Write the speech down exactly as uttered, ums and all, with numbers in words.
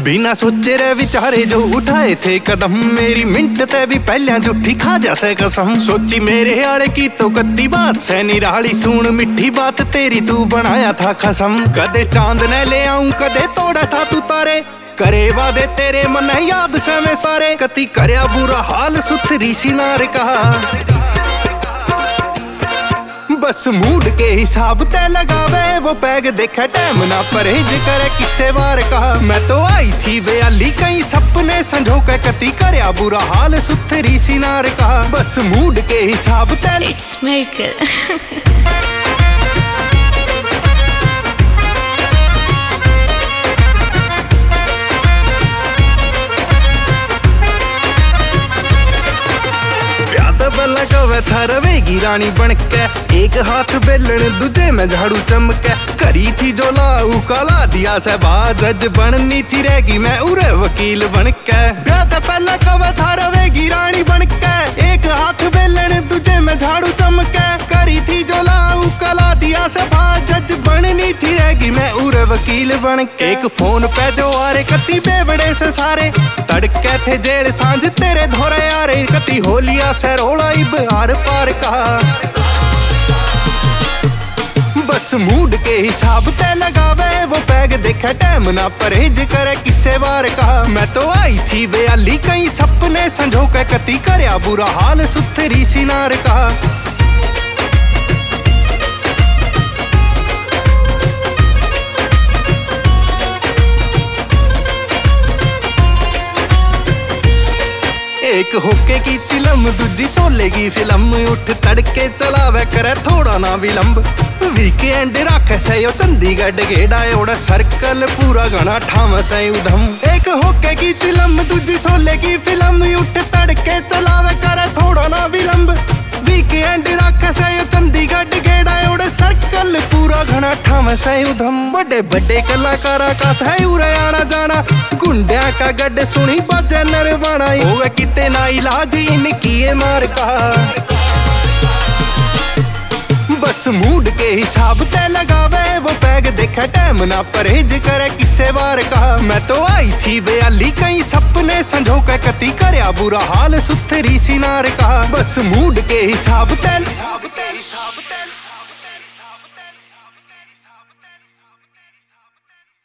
बिना सोचे रे विचारे जो उठाए थे कदम, मेरी मिंट ते भी पहले झूठी खा जा से कसम। सोची मेरे आले की तो कद्दी बात से निराली, सुन मिठी बात तेरी तू बनाया था खसम। कदे चांद ने ले आऊं कदे तोड़ा था तू तारे, करे वादे तेरे मन याद से में सारे। कति करया बुरा हाल सुथरी सिनार का, बस मूड के हिसाब ते लगावे वो पैग देखे टाइम ना परहेज करे किसे वार कहा। मैं तो आई थी बेअली कई सपने संजो के, कति करया बुरा हाल सुथरी सिनार का, बस मूड के हिसाब ते। It's miracle. कवे थरवेगी रानी बनके, एक हाथ बेलन दूजे में झाड़ू चमके। करी थी जो लाऊ काला दिया से बाजज, बननी थी रहेगी मैं उरे वकील बनके। ब्याह तो पहला कवे थरवेगी रानी बनके, एक हाथ बेलन दूजे में झाड़ू चमके। करी थी जो लाऊ काला दिया से बाजज, बननी थी रहेगी मैं उरे वकील बनके। एक फोन पे जो आरे कति बेवड़े से सारे, तड़के थे जेल सांझ तेरे धोरे यारे। कति होलिया से रोला आर पार का, बस मूड के हिसाब ते लगावे वो पैग देखे टाइम ना परहेज करे किसे वार का। मैं तो आई थी बेअली कई सपने संजो के, कति करया बुरा हाल सुथरी सिनार का। एक होके की चिलम दूजी सोले की फिल्म, उठ तड़के चलावे करे थोड़ा ना विलंब। वीकेंड राखे से यो चंडीगढ़ गेड़ा, ओड़ा सर्कल पूरा घना ठाम से उधम। एक होके की चिलम दूजी सोले की फिल्म, उठ तड़के चलावे करे थोड़ा ना विलंब। वीकेंड राखे से यो चंडीगढ़ गेड़ा, ओड़ा सर्कल पूरा घना ठाम से उधम। बड़े बड़े कलाकारा का सही उरे आना जाना, गुंडिया का गड्ढ सुनी बाजे नरवाना। होवे किते ना इलाज इनकी ये मार का, बस मूड के हिसाब ते लगावे वो पैग देखे टाइम ना परहेज करे किसे वार का। मैं तो आई थी बेअली कई सपने संजो के, कति करया बुरा हाल सुथरी सिनार का, बस मूड के हिसाब ते।